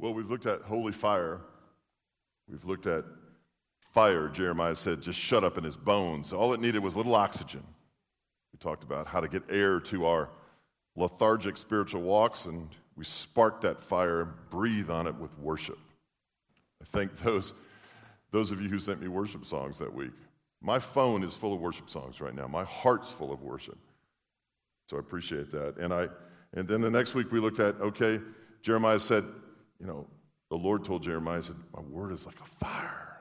Well, we've looked at holy fire. We've looked at fire. Jeremiah said, just shut up in his bones. All it needed was a little oxygen. We talked about how to get air to our lethargic spiritual walks, and we spark that fire and breathe on it with worship. I thank those of you who sent me worship songs that week. My phone is full of worship songs right now. My heart's full of worship. So I appreciate that. And then the next week we looked at, okay, Jeremiah said, the Lord told Jeremiah, said, my word is like a fire,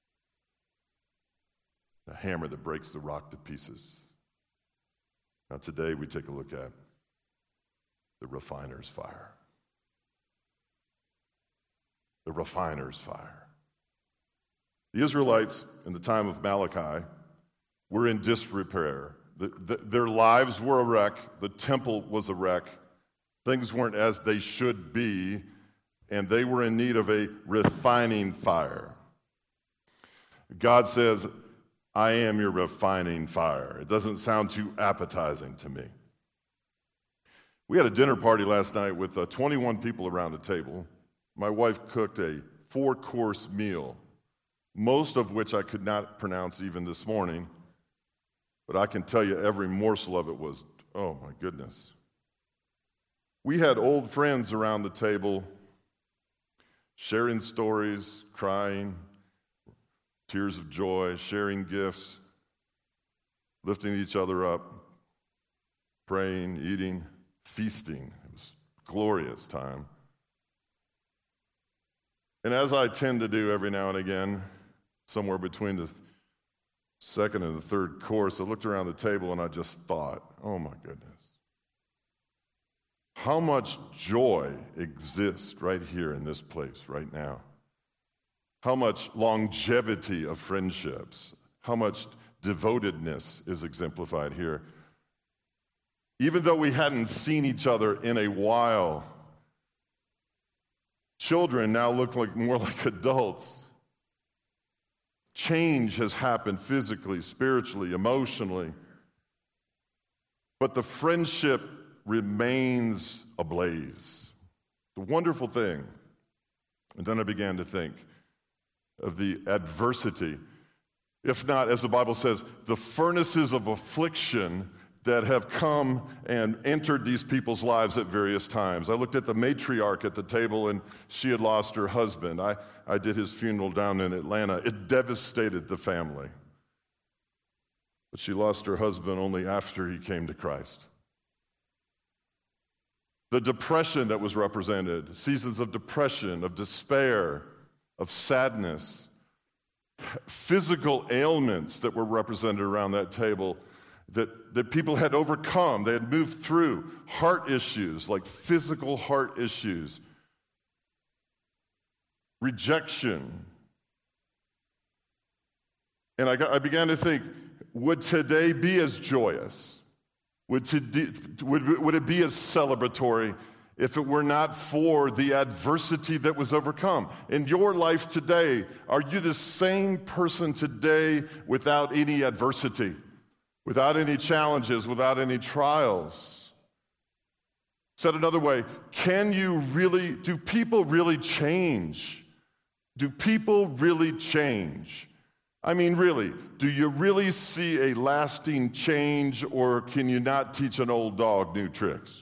a hammer that breaks the rock to pieces. Now today we take a look at the refiner's fire. The refiner's fire. The Israelites in the time of Malachi were in disrepair. Their lives were a wreck. The temple was a wreck. Things weren't as they should be, and they were in need of a refining fire. God says, I am your refining fire. It doesn't sound too appetizing to me. We had a dinner party last night with 21 people around the table. My wife cooked a 4-course meal, most of which I could not pronounce even this morning, but I can tell you every morsel of it was, oh my goodness. We had old friends around the table, sharing stories, crying, tears of joy, sharing gifts, lifting each other up, praying, eating, feasting. It was a glorious time. And as I tend to do every now and again, somewhere between the second and the third course, I looked around the table and I just thought, oh my goodness. How much joy exists right here in this place right now? How much longevity of friendships, how much devotedness is exemplified here. Even though we hadn't seen each other in a while, children now look more like adults. Change has happened physically, spiritually, emotionally. But the friendship remains ablaze. The wonderful thing. And then I began to think of the adversity, if not, as the Bible says, the furnaces of affliction that have come and entered these people's lives at various times. I looked at the matriarch at the table, and she had lost her husband. I did his funeral down in Atlanta. It devastated the family. But she lost her husband only after he came to Christ. The depression that was represented, seasons of depression, of despair, of sadness, physical ailments that were represented around that table that people had overcome. They had moved through heart issues, like physical heart issues, rejection. And I began to think, would today be as joyous? Would it be as celebratory if it were not for the adversity that was overcome? In your life today, are you the same person today without any adversity, without any challenges, without any trials? Said another way, do people really change? Do people really change? I mean, really, do you really see a lasting change, or can you not teach an old dog new tricks?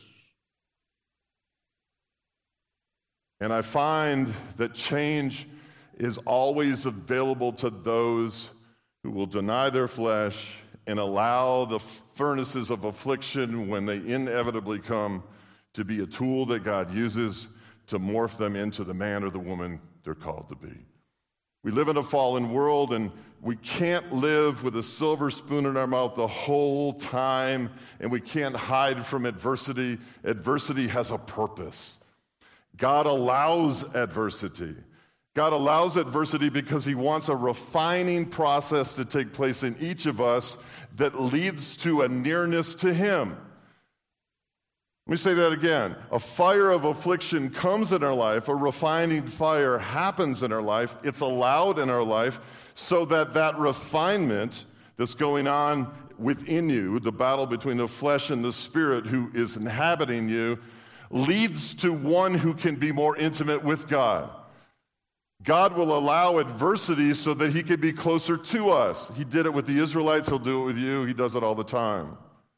And I find that change is always available to those who will deny their flesh and allow the furnaces of affliction, when they inevitably come, to be a tool that God uses to morph them into the man or the woman they're called to be. We live in a fallen world, and we can't live with a silver spoon in our mouth the whole time, and we can't hide from adversity. Adversity has a purpose. God allows adversity. God allows adversity because he wants a refining process to take place in each of us that leads to a nearness to him. Let me say that again. A fire of affliction comes in our life. A refining fire happens in our life. It's allowed in our life so that refinement that's going on within you, the battle between the flesh and the spirit who is inhabiting you, leads to one who can be more intimate with God. God will allow adversity so that he can be closer to us. He did it with the Israelites. He'll do it with you. He does it all the time.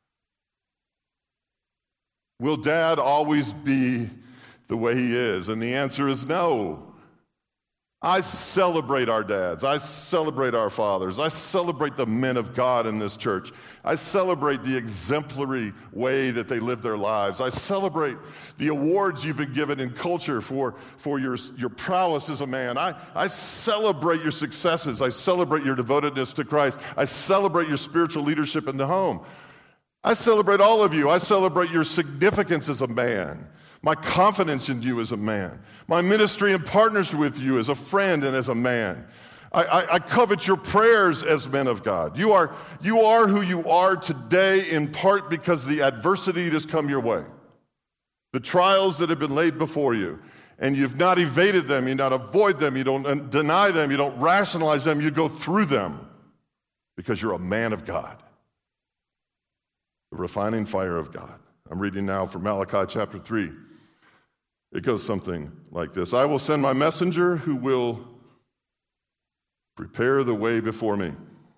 Will Dad always be the way he is? And the answer is no. I celebrate our dads. I celebrate our fathers. I celebrate the men of God in this church. I celebrate the exemplary way that they live their lives. I celebrate the awards you've been given in culture for your prowess as a man. I celebrate your successes. I celebrate your devotedness to Christ. I celebrate your spiritual leadership in the home. I celebrate all of you. I celebrate your significance as a man, my confidence in you as a man, my ministry and partnership with you as a friend and as a man. I covet your prayers as men of God. You are who you are today in part because the adversity that has come your way, the trials that have been laid before you, and you've not evaded them, you not avoid them, you don't deny them, you don't rationalize them, you go through them because you're a man of God. The refining fire of God. I'm reading now from Malachi chapter 3. It goes something like this. I will send my messenger who will prepare the way before me.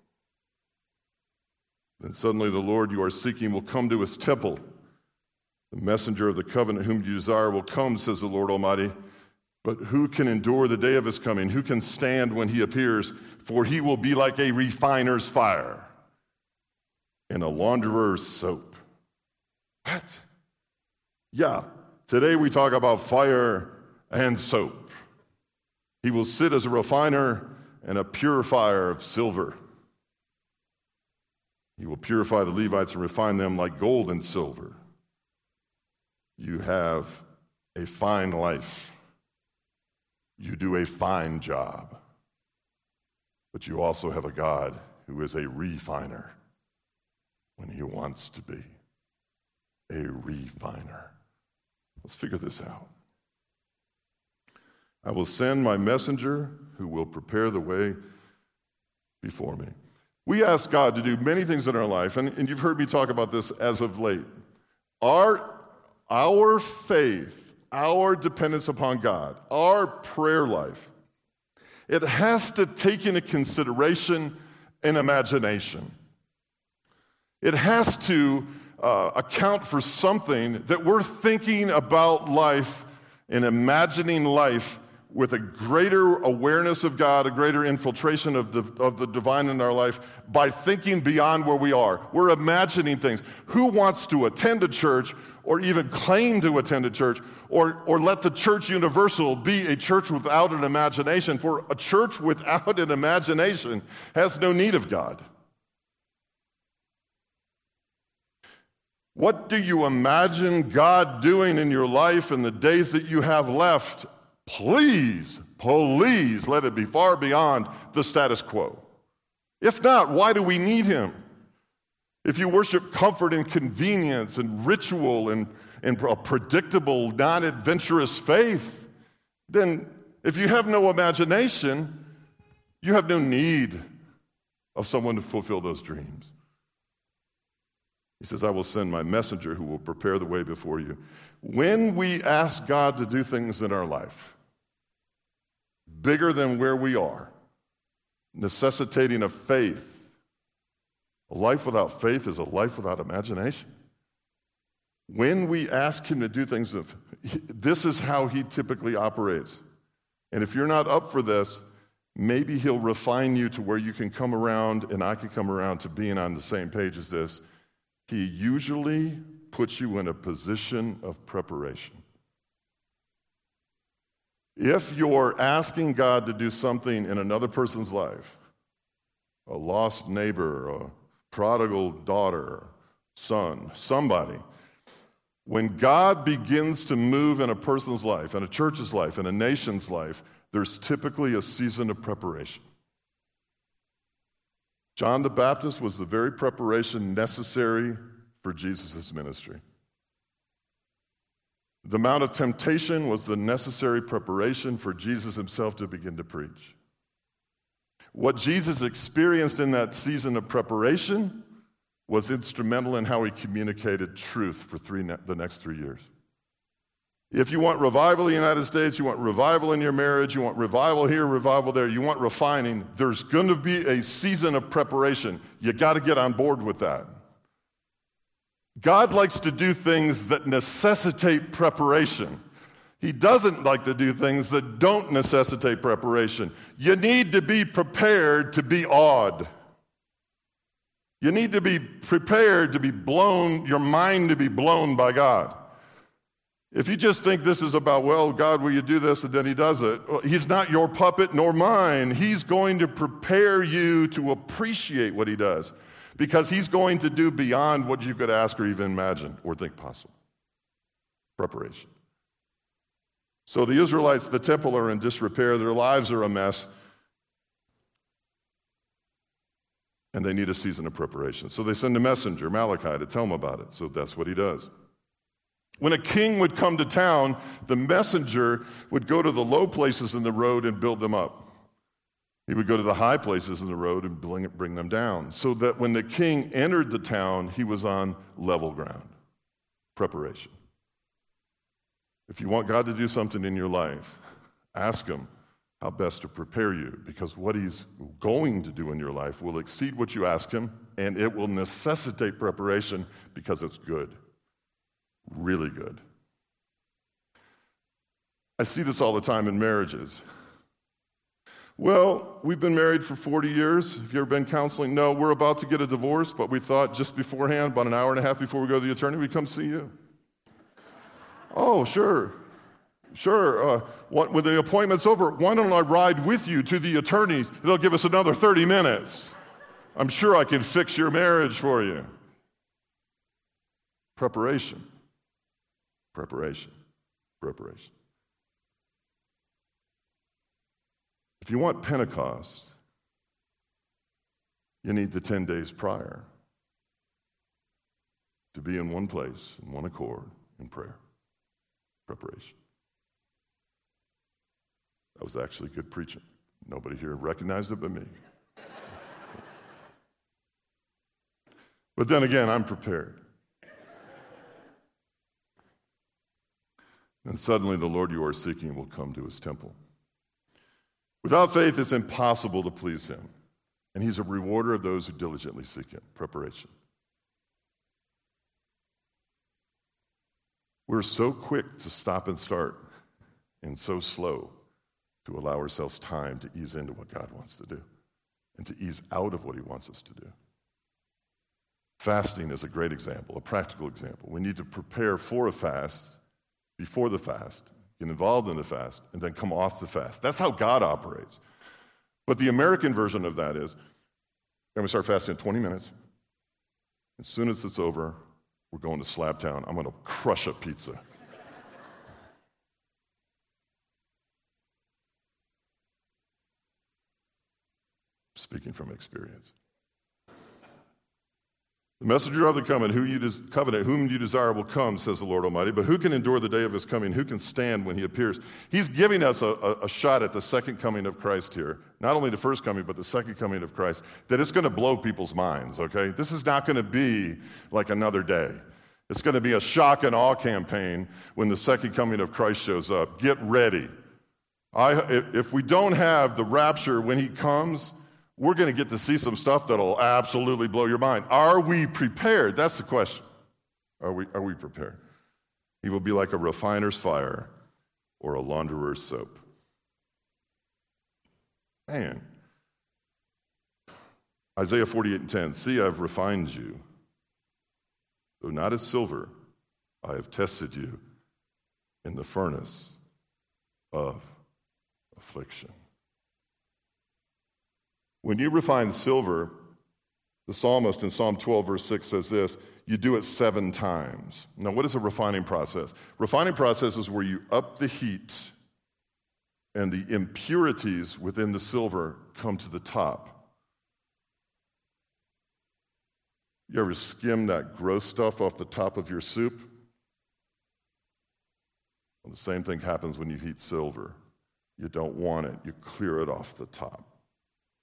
Then suddenly the Lord you are seeking will come to his temple. The messenger of the covenant whom you desire will come, says the Lord Almighty. But who can endure the day of his coming? Who can stand when he appears? For he will be like a refiner's fire and a launderer's soap. What? Yeah. Today we talk about fire and soap. He will sit as a refiner and a purifier of silver. He will purify the Levites and refine them like gold and silver. You have a fine life. You do a fine job. But you also have a God who is a refiner when he wants to be a refiner. Let's figure this out. I will send my messenger who will prepare the way before me. We ask God to do many things in our life, and you've heard me talk about this as of late. Our faith, our dependence upon God, our prayer life, it has to take into consideration an imagination. It has to account for something that we're thinking about life and imagining life with a greater awareness of God, a greater infiltration of the divine in our life by thinking beyond where we are. We're imagining things. Who wants to attend a church or even claim to attend a church or let the church universal be a church without an imagination? For a church without an imagination has no need of God. What do you imagine God doing in your life in the days that you have left? Please let it be far beyond the status quo. If not, why do we need him? If you worship comfort and convenience and ritual and a predictable, non-adventurous faith, then if you have no imagination, you have no need of someone to fulfill those dreams. He says, I will send my messenger who will prepare the way before you. When we ask God to do things in our life, bigger than where we are, necessitating a faith, a life without faith is a life without imagination. When we ask him to do things, this is how he typically operates. And if you're not up for this, maybe he'll refine you to where you can come around and I can come around to being on the same page as this. He usually puts you in a position of preparation. If you're asking God to do something in another person's life, a lost neighbor, a prodigal daughter, son, somebody, when God begins to move in a person's life, in a church's life, in a nation's life, there's typically a season of preparation. John the Baptist was the very preparation necessary for Jesus' ministry. The Mount of Temptation was the necessary preparation for Jesus himself to begin to preach. What Jesus experienced in that season of preparation was instrumental in how he communicated truth for the next 3 years. If you want revival in the United States, you want revival in your marriage, you want revival here, revival there, you want refining, there's going to be a season of preparation. You got to get on board with that. God likes to do things that necessitate preparation. He doesn't like to do things that don't necessitate preparation. You need to be prepared to be awed. You need to be prepared to be blown, your mind to be blown by God. If you just think this is about, well, God, will you do this, and then he does it, well, he's not your puppet nor mine. He's going to prepare you to appreciate what he does, because he's going to do beyond what you could ask or even imagine or think possible. Preparation. So the Israelites, the temple are in disrepair, their lives are a mess, and they need a season of preparation. So they send a messenger, Malachi, to tell them about it. So that's what he does. When a king would come to town, the messenger would go to the low places in the road and build them up. He would go to the high places in the road and bring them down, so that when the king entered the town, he was on level ground. Preparation. If you want God to do something in your life, ask him how best to prepare you, because what he's going to do in your life will exceed what you ask him, and it will necessitate preparation because it's good, really good. I see this all the time in marriages. Well, we've been married for 40 years. Have you ever been counseling? No, we're about to get a divorce, but we thought just beforehand, about an hour and a half before we go to the attorney, we'd come see you. Oh, sure. When the appointment's over, why don't I ride with you to the attorney? It'll give us another 30 minutes. I'm sure I can fix your marriage for you. Preparation. If you want Pentecost, you need the 10 days prior to be in one place, in one accord, in prayer. Preparation. That was actually good preaching. Nobody here recognized it but me. But then again, I'm prepared. And suddenly the Lord you are seeking will come to his temple. Without faith, it's impossible to please him. And he's a rewarder of those who diligently seek him. Preparation. We're so quick to stop and start and so slow to allow ourselves time to ease into what God wants to do and to ease out of what he wants us to do. Fasting is a great example, a practical example. We need to prepare for a fast, before the fast, get involved in the fast, and then come off the fast. That's how God operates. But the American version of that is, we're going to start fasting in 20 minutes. As soon as it's over, we're going to Slabtown. I'm going to crush a pizza. Speaking from experience. The messenger of the covenant, whom you desire will come, says the Lord Almighty. But who can endure the day of his coming? Who can stand when he appears? He's giving us a shot at the second coming of Christ here. Not only the first coming, but the second coming of Christ. That it's going to blow people's minds, okay? This is not going to be like another day. It's going to be a shock and awe campaign when the second coming of Christ shows up. Get ready. If we don't have the rapture when he comes, we're going to get to see some stuff that'll absolutely blow your mind. Are we prepared? That's the question. Are we prepared? He will be like a refiner's fire or a launderer's soap. Man. Isaiah 48:10, see, I've refined you. Though not as silver, I have tested you in the furnace of affliction. When you refine silver, the psalmist in Psalm 12, verse 6 says this, you do it 7 times. Now, what is a refining process? Refining process is where you up the heat and the impurities within the silver come to the top. You ever skim that gross stuff off the top of your soup? Well, the same thing happens when you heat silver. You don't want it. You clear it off the top.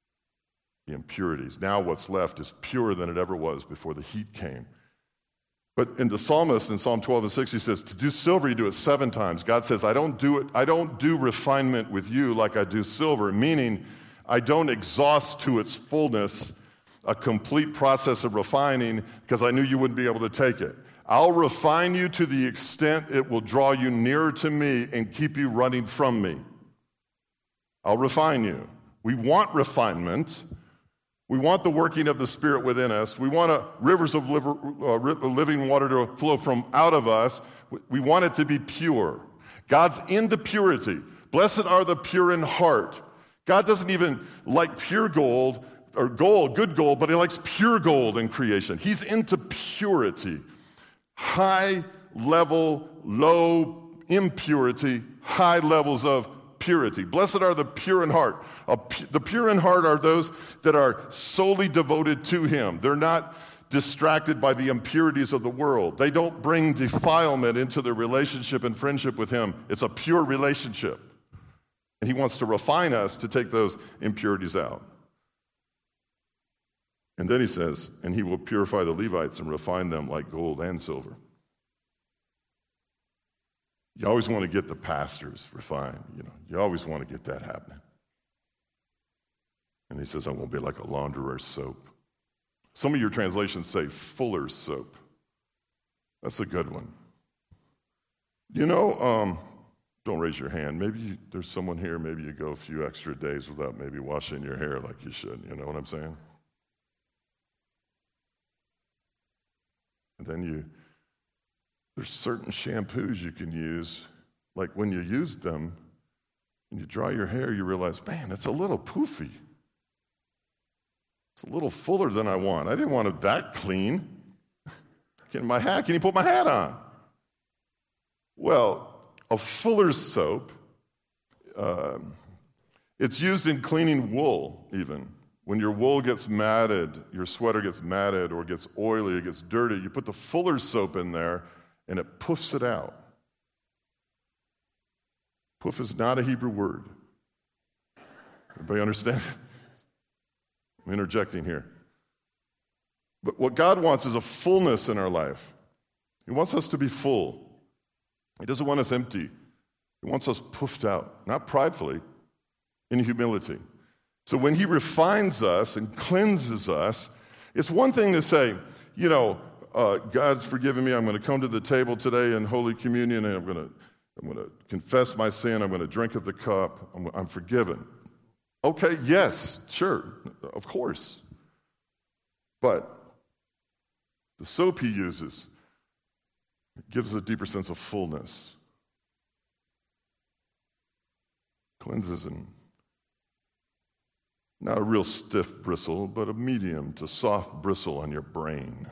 The impurities. Now what's left is purer than it ever was before the heat came. But in the psalmist, in Psalm 12 and 6, he says, to do silver, you do it 7 times. God says, I don't do refinement with you like I do silver, meaning I don't exhaust to its fullness a complete process of refining because I knew you wouldn't be able to take it. I'll refine you to the extent it will draw you nearer to me and keep you running from me. I'll refine you. We want refinement. We want the working of the Spirit within us. We want rivers of living water to flow from out of us. We want it to be pure. God's into purity. Blessed are the pure in heart. God doesn't even like pure gold or gold, good gold, but he likes pure gold in creation. He's into purity. High level, low impurity, high levels of purity. Blessed are the pure in heart. The pure in heart are those that are solely devoted to him. They're not distracted by the impurities of the world. They don't bring defilement into their relationship and friendship with him. It's a pure relationship. And he wants to refine us to take those impurities out. And then he says, and he will purify the Levites and refine them like gold and silver. You always want to get the pastors refined, You always want to get that happening. And he says, I won't be like a launderer's soap. Some of your translations say fuller's soap. That's a good one. Don't raise your hand. Maybe there's someone here, maybe you go a few extra days without maybe washing your hair like you should. You know what I'm saying? And then there's certain shampoos you can use, like when you use them and you dry your hair, you realize, man, it's a little poofy. It's a little fuller than I want. I didn't want it that clean. Can you put my hat on? Well, a fuller's soap, it's used in cleaning wool even. When your wool gets matted, your sweater gets matted or gets oily, it gets dirty, you put the fuller's soap in there and it poofs it out. Poof is not a Hebrew word. Everybody understand? I'm interjecting here. But what God wants is a fullness in our life. He wants us to be full. He doesn't want us empty. He wants us poofed out, not pridefully, in humility. So when he refines us and cleanses us, it's one thing to say, God's forgiven me. I'm going to come to the table today in Holy Communion, and I'm going to confess my sin. I'm going to drink of the cup. I'm forgiven. Okay, yes, sure, of course. But the soap he uses gives a deeper sense of fullness. Cleanses and not a real stiff bristle, but a medium to soft bristle on your brain.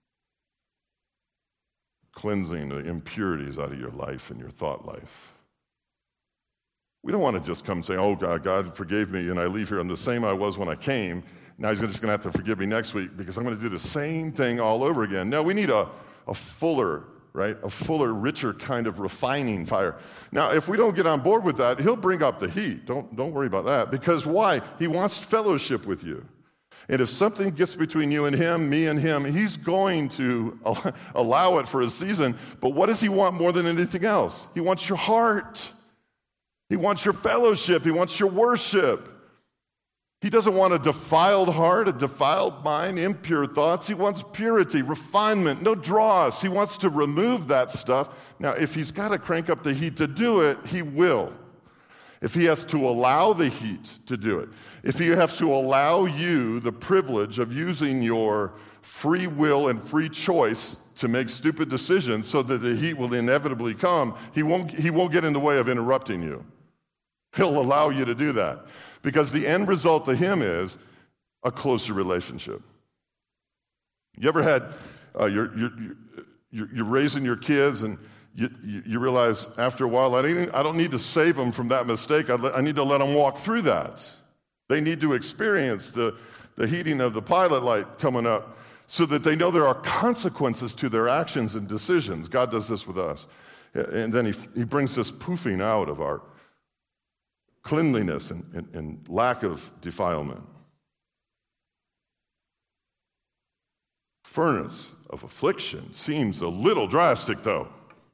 Cleansing the impurities out of your life and your thought life. We don't want to just come and say, oh, God forgave me, and I leave here. I'm the same I was when I came. Now he's just going to have to forgive me next week because I'm going to do the same thing all over again. No, we need a fuller, right? A fuller, richer kind of refining fire. Now, if we don't get on board with that, he'll bring up the heat. Don't worry about that. Because why? He wants fellowship with you. And if something gets between you and him, me and him, he's going to allow it for a season. But what does he want more than anything else? He wants your heart. He wants your fellowship. He wants your worship. He doesn't want a defiled heart, a defiled mind, impure thoughts. He wants purity, refinement, no dross. He wants to remove that stuff. Now, if he's got to crank up the heat to do it, he will. If he has to allow the heat to do it, if he has to allow you the privilege of using your free will and free choice to make stupid decisions so that the heat will inevitably come, he won't get in the way of interrupting you. He'll allow you to do that. Because the end result to him is a closer relationship. You ever had, you're raising your kids and you realize after a while, I don't need to save them from that mistake. I need to let them walk through that. They need to experience the heating of the pilot light coming up so that they know there are consequences to their actions and decisions. God does this with us. And then he brings this poofing out of our cleanliness and lack of defilement. furnace of affliction seems a little drastic, though.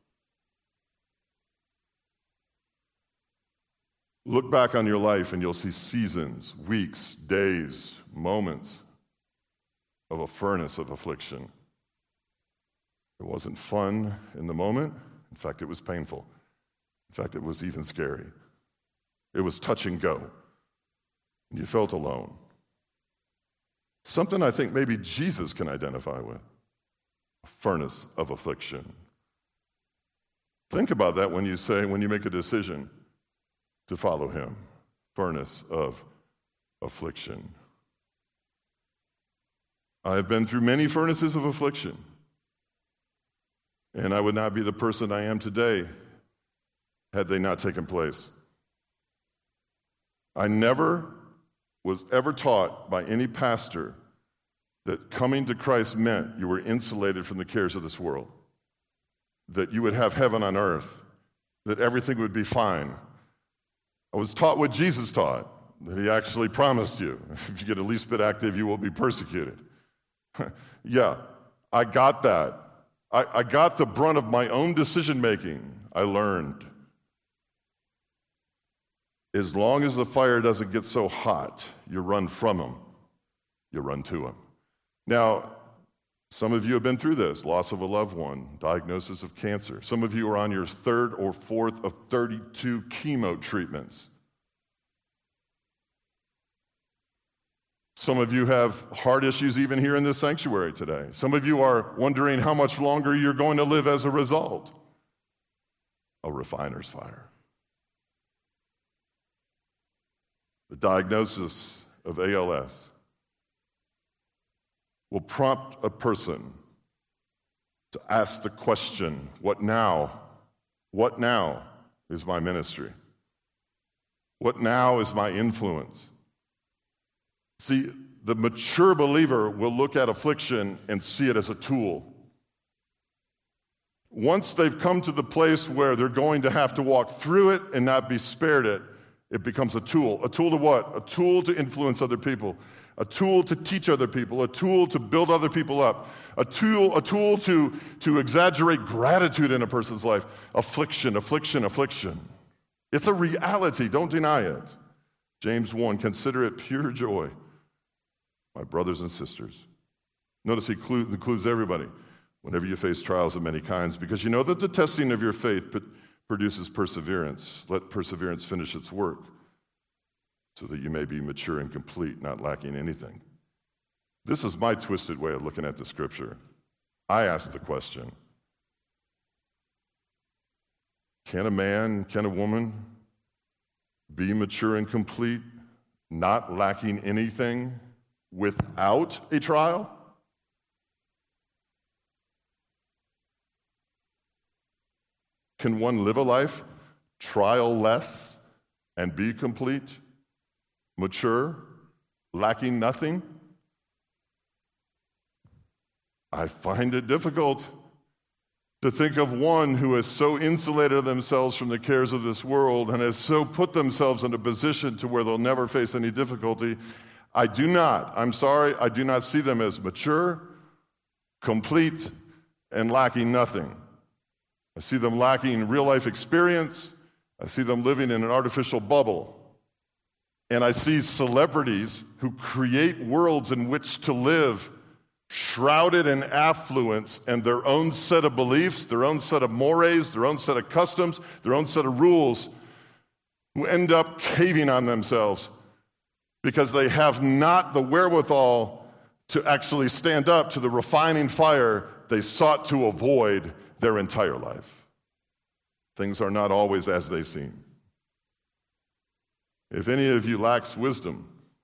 Look back on your life and you'll see seasons, weeks, days, moments of a furnace of affliction. It wasn't fun in the moment. In fact, it was painful. In fact, it was even scary. It was touch and go. And you felt alone. Something I think maybe Jesus can identify with. A furnace of affliction. Think about that when you make a decision to follow him. Furnace of affliction. I have been through many furnaces of affliction. And I would not be the person I am today had they not taken place. I never was ever taught by any pastor that coming to Christ meant you were insulated from the cares of this world, that you would have heaven on earth, that everything would be fine. I was taught what Jesus taught, that he actually promised you, if you get the least bit active, you will be persecuted. Yeah, I got that. I got the brunt of my own decision-making. I learned. As long as the fire doesn't get so hot, you run from him. You run to him. Now, some of you have been through this, loss of a loved one, diagnosis of cancer. Some of you are on your third or fourth of 32 chemo treatments. Some of you have heart issues even here in this sanctuary today. Some of you are wondering how much longer you're going to live as a result. A refiner's fire. The diagnosis of ALS will prompt a person to ask the question, what now? What now is my ministry? What now is my influence? See, the mature believer will look at affliction and see it as a tool. Once they've come to the place where they're going to have to walk through it and not be spared it, it becomes a tool. A tool to what? A tool to influence other people. A tool to teach other people. A tool to build other people up. A tool to exaggerate gratitude in a person's life. Affliction. It's a reality. Don't deny it. James 1, consider it pure joy, my brothers and sisters. Notice he includes everybody. Whenever you face trials of many kinds, because you know that the testing of your faith produces perseverance. Let perseverance finish its work, so that you may be mature and complete, not lacking anything. This is my twisted way of looking at the scripture. I ask the question, can a man, can a woman be mature and complete, not lacking anything, without a trial? Can one live a life trial-less and be complete, mature, lacking nothing? I find it difficult to think of one who has so insulated themselves from the cares of this world and has so put themselves in a position to where they'll never face any difficulty. I do not see them as mature, complete, and lacking nothing. I see them lacking real-life experience. I see them living in an artificial bubble. And I see celebrities who create worlds in which to live, shrouded in affluence and their own set of beliefs, their own set of mores, their own set of customs, their own set of rules, who end up caving on themselves because they have not the wherewithal to actually stand up to the refining fire they sought to avoid their entire life. Things are not always as they seem. If any of you lacks wisdom,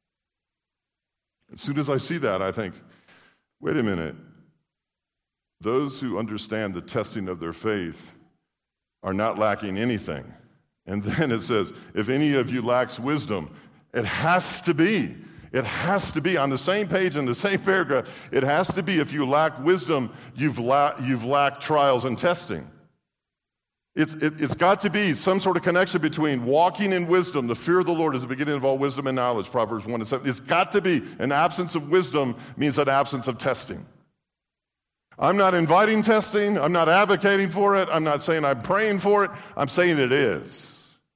as soon as I see that, I think, wait a minute. Those who understand the testing of their faith are not lacking anything. And then it says, if any of you lacks wisdom, it has to be on the same page in the same paragraph. It has to be, if you lack wisdom, you've lacked trials and testing. It's got to be some sort of connection between walking in wisdom. The fear of the Lord is the beginning of all wisdom and knowledge, Proverbs 1:7. It's got to be. An absence of wisdom means an absence of testing. I'm not inviting testing. I'm not advocating for it. I'm not saying I'm praying for it. I'm saying it is.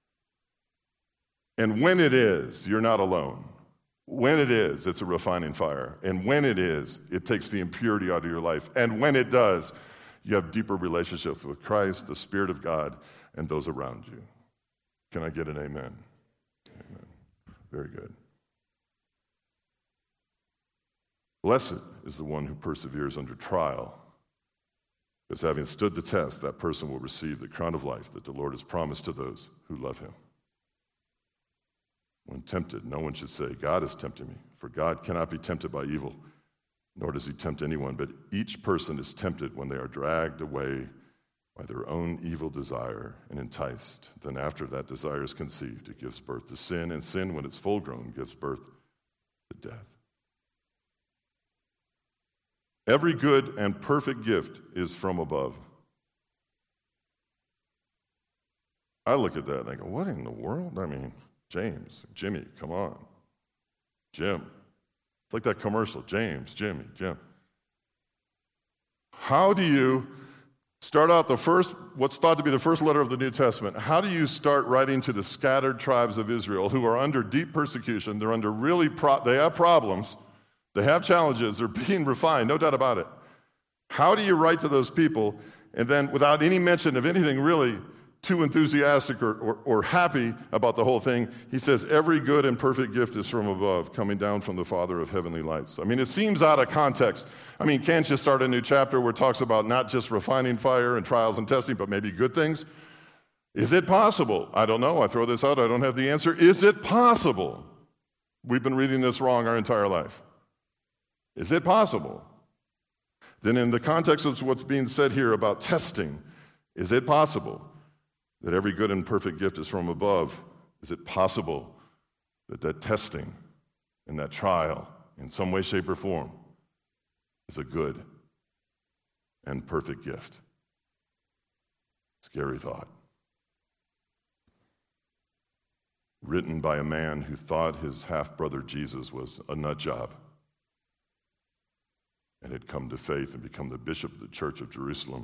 And when it is, you're not alone. When it is, it's a refining fire. And when it is, it takes the impurity out of your life. And when it does, you have deeper relationships with Christ, the Spirit of God, and those around you. Can I get an amen? Amen. Very good. Blessed is the one who perseveres under trial, because having stood the test, that person will receive the crown of life that the Lord has promised to those who love him. When tempted, no one should say, God is tempting me, for God cannot be tempted by evil, nor does he tempt anyone, but each person is tempted when they are dragged away by their own evil desire and enticed. Then after that desire is conceived, it gives birth to sin, and sin, when it's full grown, gives birth to death. Every good and perfect gift is from above. I look at that and I go, what in the world? I mean, James, Jimmy, come on. Jim. It's like that commercial, James, Jimmy, Jim. How do you start out what's thought to be the first letter of the New Testament? How do you start writing to the scattered tribes of Israel who are under deep persecution? They're under they have problems. They have challenges. They're being refined, no doubt about it. How do you write to those people and then, without any mention of anything really too enthusiastic or happy about the whole thing, he says, every good and perfect gift is from above, coming down from the Father of heavenly lights. I mean, it seems out of context. I mean, can't you start a new chapter where it talks about not just refining fire and trials and testing, but maybe good things? Is it possible? I don't know. I throw this out. I don't have the answer. Is it possible? We've been reading this wrong our entire life. Is it possible? Then in the context of what's being said here about testing, is it possible that every good and perfect gift is from above? Is it possible that that testing and that trial, in some way, shape, or form, is a good and perfect gift? Scary thought. Written by a man who thought his half-brother Jesus was a nut job and had come to faith and become the bishop of the Church of Jerusalem,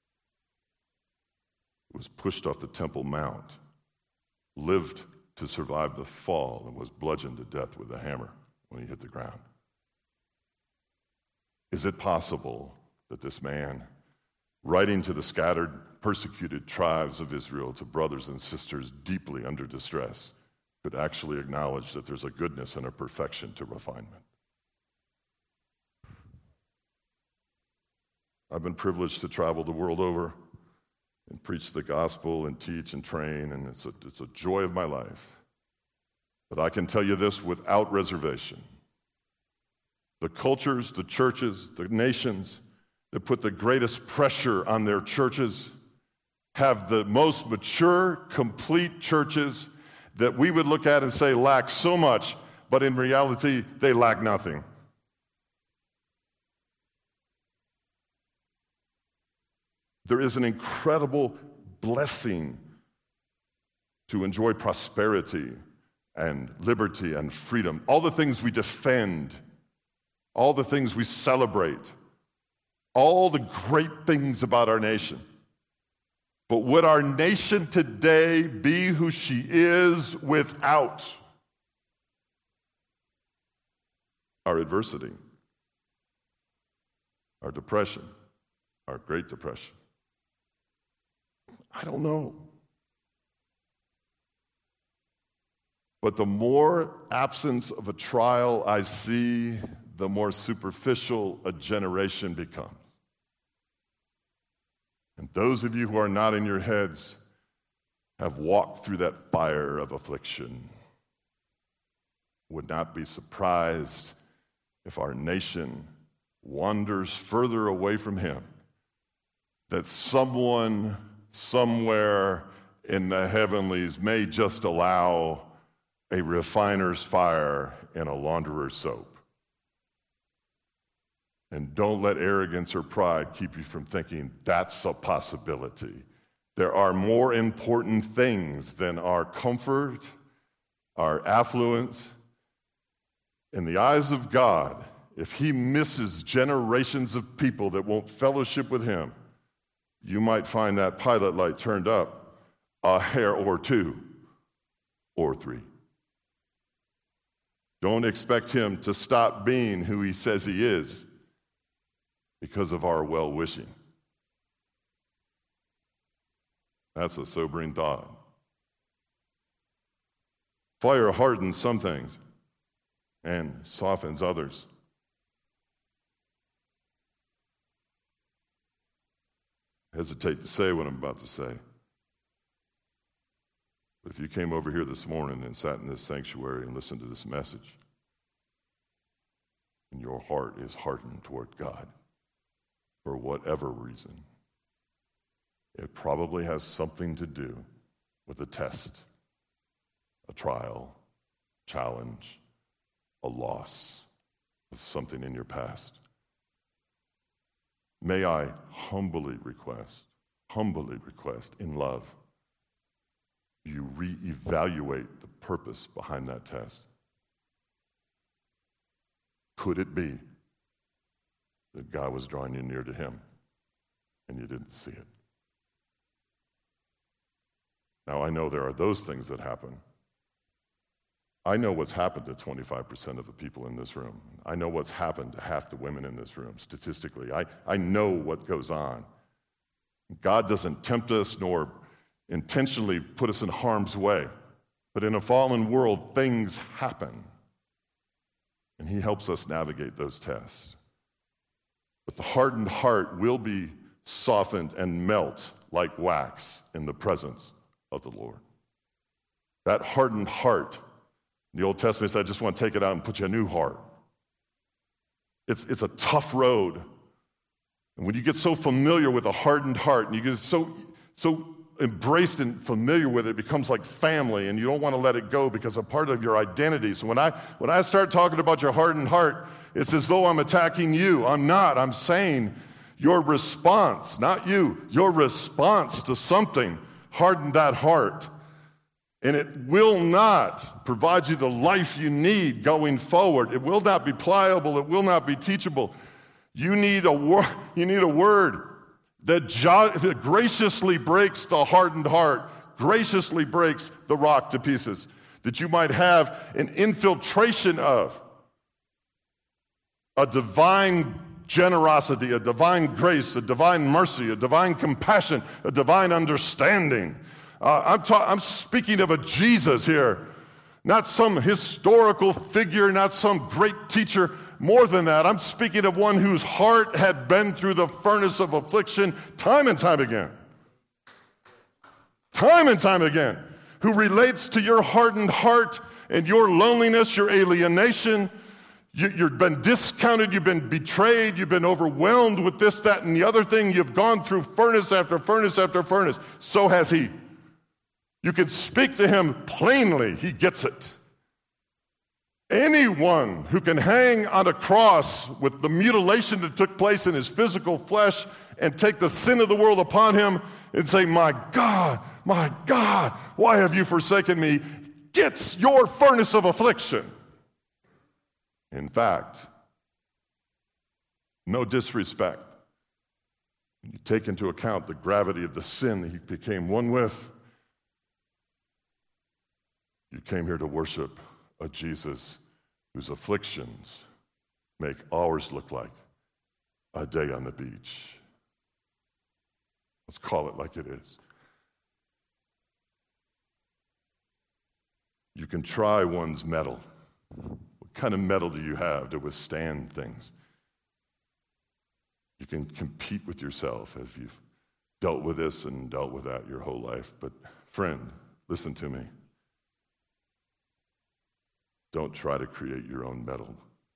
was pushed off the Temple Mount, lived to survive the fall, and was bludgeoned to death with a hammer when he hit the ground. Is it possible that this man, writing to the scattered, persecuted tribes of Israel, to brothers and sisters deeply under distress, could actually acknowledge that there's a goodness and a perfection to refinement? I've been privileged to travel the world over and preach the gospel and teach and train, and it's a joy of my life. But I can tell you this without reservation. The cultures, the churches, the nations that put the greatest pressure on their churches have the most mature, complete churches that we would look at and say lack so much, but in reality, they lack nothing. There is an incredible blessing to enjoy prosperity and liberty and freedom, all the things we defend, all the things we celebrate, all the great things about our nation. But would our nation today be who she is without our adversity, our depression, our Great Depression? I don't know. But the more absence of a trial I see, the more superficial a generation becomes. And those of you who are nodding your heads have walked through that fire of affliction. Would not be surprised if our nation wanders further away from him, that someone somewhere in the heavenlies may just allow a refiner's fire and a launderer's soap. And don't let arrogance or pride keep you from thinking that's a possibility. There are more important things than our comfort, our affluence. In the eyes of God, if he misses generations of people that won't fellowship with him, you might find that pilot light turned up a hair or two or three. Don't expect him to stop being who he says he is because of our well-wishing. That's a sobering thought. Fire hardens some things and softens others. I hesitate to say what I'm about to say. But if you came over here this morning and sat in this sanctuary and listened to this message, and your heart is hardened toward God for whatever reason, it probably has something to do with a test, a trial, challenge, a loss of something in your past. May I humbly request in love, you reevaluate the purpose behind that test. Could it be that God was drawing you near to him and you didn't see it? Now, I know there are those things that happen. I know what's happened to 25% of the people in this room. I know what's happened to half the women in this room, statistically. I know what goes on. God doesn't tempt us nor intentionally put us in harm's way. But in a fallen world, things happen. And he helps us navigate those tests. But the hardened heart will be softened and melt like wax in the presence of the Lord. That hardened heart, the Old Testament said, I just want to take it out and put you a new heart. It's a tough road. And when you get so familiar with a hardened heart, and you get so embraced and familiar with it, it becomes like family, and you don't want to let it go because a part of your identity. So when I start talking about your hardened heart, it's as though I'm attacking you. I'm not. I'm saying your response, not you, your response to something hardened that heart. And it will not provide you the life you need going forward. It will not be pliable. It will not be teachable. You need a word that graciously breaks the hardened heart, graciously breaks the rock to pieces, that you might have an infiltration of a divine generosity, a divine grace, a divine mercy, a divine compassion, a divine understanding. I'm speaking of a Jesus here, not some historical figure, not some great teacher. More than that, I'm speaking of one whose heart had been through the furnace of affliction time and time again. Time and time again. Who relates to your hardened heart and your loneliness, your alienation. You've been discounted, you've been betrayed, you've been overwhelmed with this, that, and the other thing. You've gone through furnace after furnace after furnace. So has he. You can speak to him plainly. He gets it. Anyone who can hang on a cross with the mutilation that took place in his physical flesh and take the sin of the world upon him and say, my God, why have you forsaken me? Gets your furnace of affliction. In fact, no disrespect. When you take into account the gravity of the sin that he became one with, you came here to worship a Jesus whose afflictions make ours look like a day on the beach. Let's call it like it is. You can try one's mettle. What kind of mettle do you have to withstand things? You can compete with yourself as you've dealt with this and dealt with that your whole life. But friend, listen to me. Don't try to create your own mettle.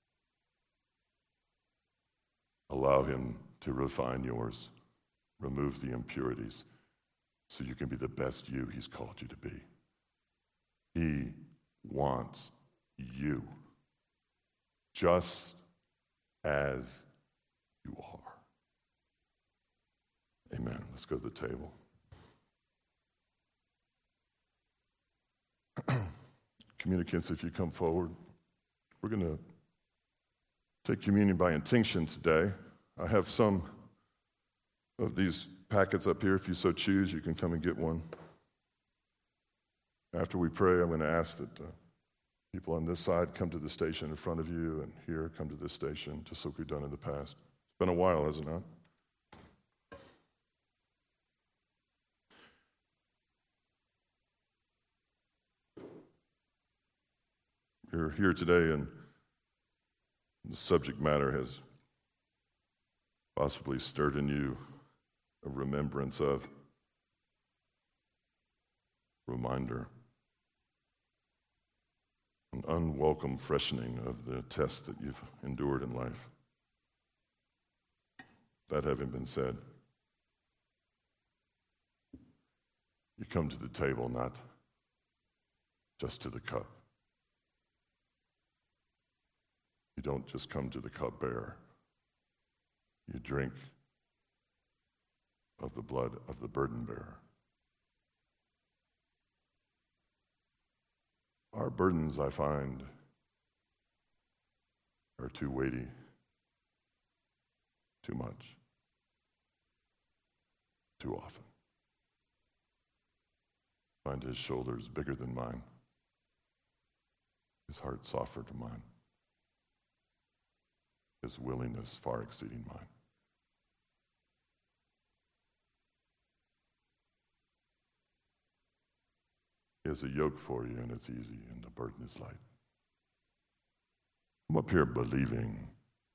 Allow him to refine yours. Remove the impurities so you can be the best you he's called you to be. He wants you just as you are. Amen. Let's go to the table. Communicants, if you come forward, we're going to take communion by intinction today. I have some of these packets up here. If you so choose, you can come and get one. After we pray, I'm going to ask that people on this side come to the station in front of you, and here come to this station, just like we've done in the past. It's been a while, has it not? You're here today, and the subject matter has possibly stirred in you a remembrance of, reminder, an unwelcome freshening of the tests that you've endured in life. That having been said, you come to the table not just to the cup. You don't just come to the cupbearer. You drink of the blood of the burden bearer. Our burdens, I find, are too weighty, too much, too often. I find his shoulders bigger than mine, his heart softer to mine, his willingness far exceeding mine. He has a yoke for you, and it's easy, and the burden is light. Come up here believing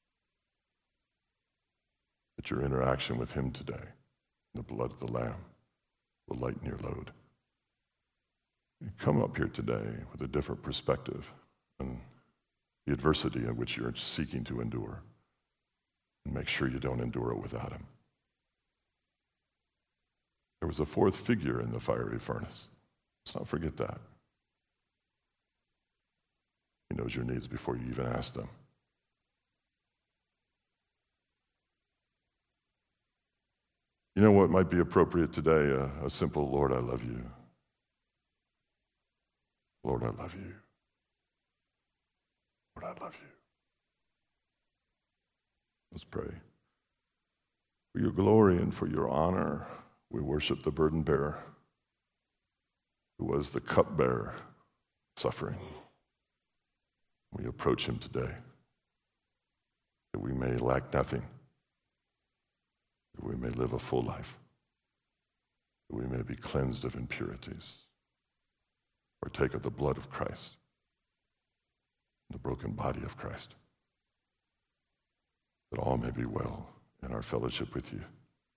that your interaction with him today, the blood of the Lamb, will lighten your load. You come up here today with a different perspective on the adversity in which you're seeking to endure, and make sure you don't endure it without him. There was a fourth figure in the fiery furnace. Let's not forget that. He knows your needs before you even ask them. You know what might be appropriate today? A simple, Lord, I love you. Lord, I love you. Lord, I love you. Let's pray. For your glory and for your honor, we worship the burden bearer, who was the cupbearer, suffering. We approach him today, that we may lack nothing, that we may live a full life, that we may be cleansed of impurities, partake of the blood of Christ, the broken body of Christ, that all may be well in our fellowship with you.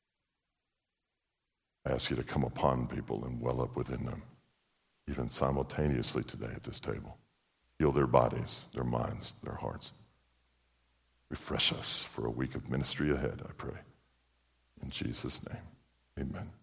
I ask you to come upon people and well up within them, even simultaneously today at this table. Heal their bodies, their minds, their hearts. Refresh us for a week of ministry ahead, I pray. In Jesus' name, amen.